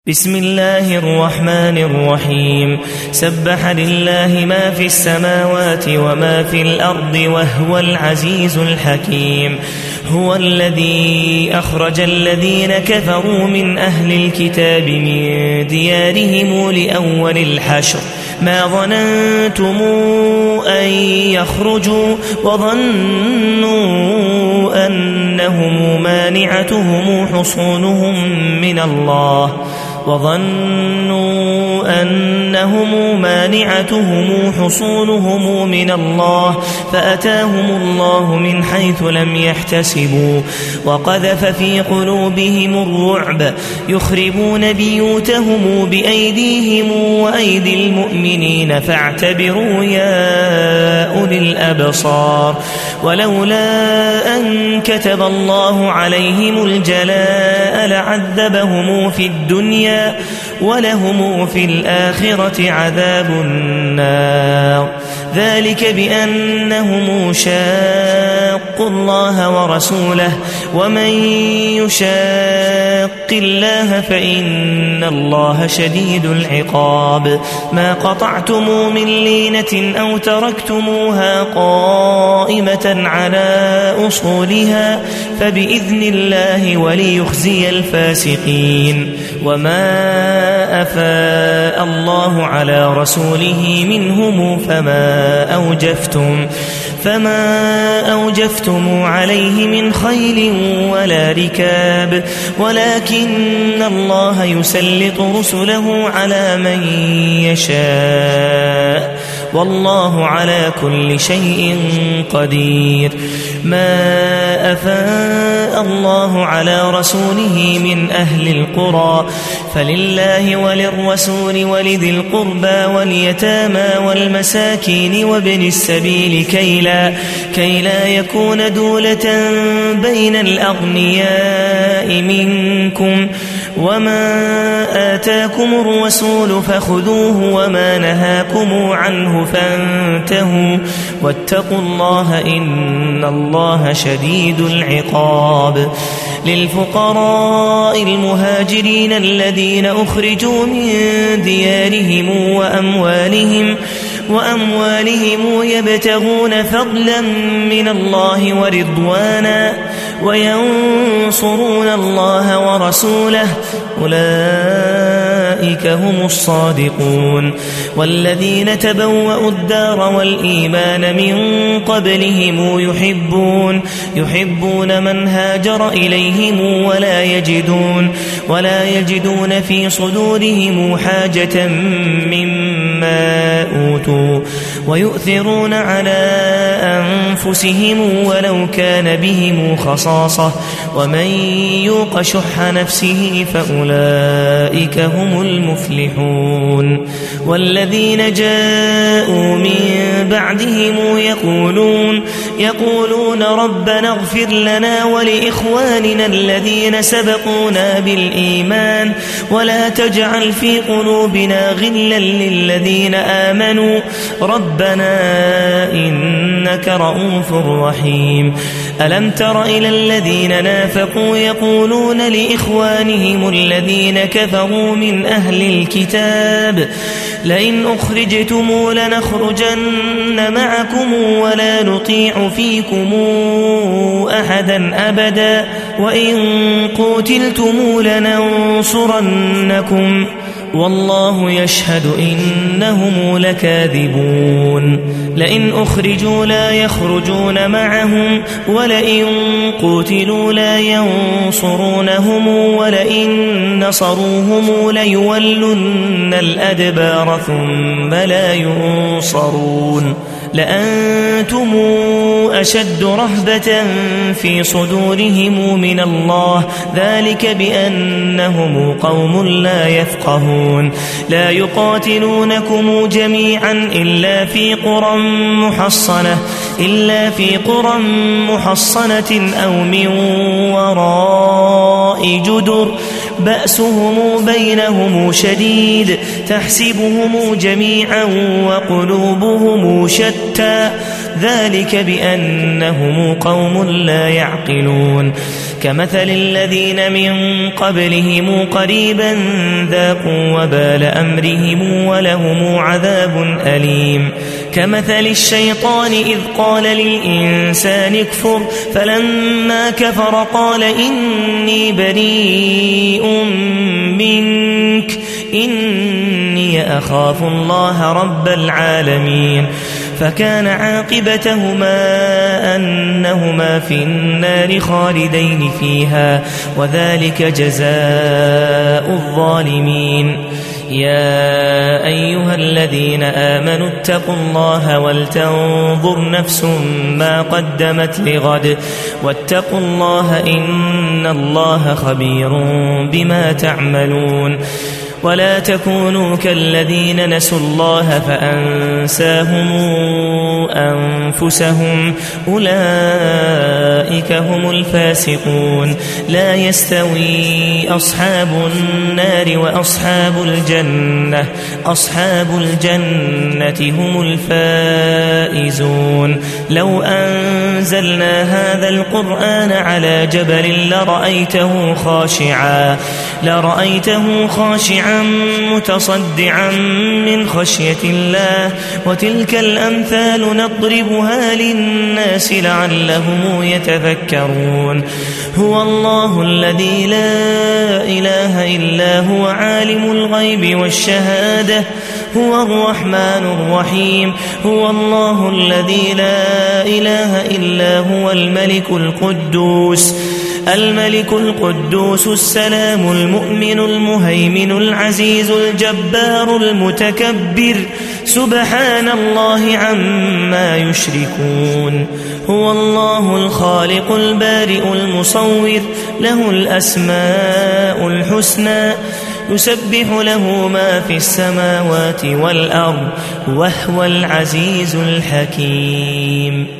بسم الله الرحمن الرحيم. سبح لله ما في السماوات وما في الأرض وهو العزيز الحكيم. هو الذي أخرج الذين كفروا من أهل الكتاب من ديارهم لأول الحشر ما ظننتم أن يخرجوا وظنوا أنهم مانعتهم حصونهم من الله فأتاهم الله من حيث لم يحتسبوا وقذف في قلوبهم الرعب يخربون بيوتهم بأيديهم وأيدي المؤمنين فاعتبروا يا أولي الأبصار. ولولا أن كتب الله عليهم الجلاء لعذبهم في الدنيا ولهم في الآخرة عذاب النار. ذلك بأنهم شاقوا الله ورسوله ومن يشاق الله فإن الله شديد العقاب. ما قطعتم من لينة أو تركتموها قائمة على أصولها فبإذن الله وليخزي الفاسقين. وما أفاء الله على رسوله منهم فما أوجفتم عليه من خيل ولا ركاب ولكن الله يسلط رسله على من يشاء والله على كل شيء قدير. ما أفاء الله على رسوله من أهل القرى فلله وللرسول ولذي القربى واليتامى والمساكين وابن السبيل كي لا يكون دولة بين الأغنياء منكم. وما آتاكم الرسول فخذوه وما نهاكم عنه فانتهوا واتقوا الله إن الله شديد العقاب. للفقراء المهاجرين الذين أخرجوا من ديارهم وأموالهم يبتغون فضلا من الله ورضوانا وينصرون الله ورسوله أولئك هم الصادقون. والذين تبوأوا الدار والإيمان من قبلهم يحبون من هاجر إليهم ولا يجدون في صدورهم حاجة مما أوتوا ويؤثرون على أنفسهم ولو كان بهم خصاصة ومن يوق شح نفسه فأولئك هم المفلحون. والذين جاءوا من بعدهم يقولون ربنا اغفر لنا ولإخواننا الذين سبقونا بالإيمان ولا تجعل في قلوبنا غلا للذين آمنوا ربنا إنك رؤوف رحيم. ألم تر إلى الذين نافقوا يقولون لإخوانهم الذين كفروا من أهل الكتاب لئن أخرجتم لنخرجن معكم ولا نطيع فيكم أحدا أبدا وإن قتلتم لننصرنكم والله يشهد إنهم لكاذبون. لئن أخرجوا لا يخرجون معهم ولئن قتلوا لا ينصرونهم ولئن نصروهم ليولن الأدبار ثم لا ينصرون. لأنتم أشد رهبة في صدورهم من الله ذلك بأنهم قوم لا يفقهون. لا يقاتلونكم جميعا إلا في قرى محصنة أو من وراء جدر بأسهم بينهم شديد تحسبهم جميعا وقلوبهم شتى ذلك بأنهم قوم لا يعقلون كمثل الذين من قبلهم قريبا ذاقوا وبال أمرهم ولهم عذاب أليم كمثل الشيطان إذ قال للإنسان اكفر فلما كفر قال إني بريء منك إني أخاف الله رب العالمين فكان عاقبتهما أنهما في النار خالدين فيها وذلك جزاء الظالمين يا أيها الذين آمنوا اتقوا الله ولتنظر نفس ما قدمت لغد واتقوا الله إن الله خبير بما تعملون ولا تكونوا كالذين نسوا الله فأنساهم أنفسهم أولئك هم الفاسقون لا يستوي أصحاب النار وأصحاب الجنة أصحاب الجنة هم الفائزون لو أنزلنا هذا القرآن على جبل لرأيته خاشعا متصدعا من خشية الله وتلك الأمثال نضربها للناس لعلهم يتفكرون هو الله الذي لا إله إلا هو عالم الغيب والشهادة هو الرحمن الرحيم هو الله الذي لا إله إلا هو الملك القدوس السلام المؤمن المهيمن العزيز الجبار المتكبر سبحان الله عما يشركون هو الله الخالق البارئ المصور له الأسماء الحسنى يسبح له ما في السماوات والأرض وهو العزيز الحكيم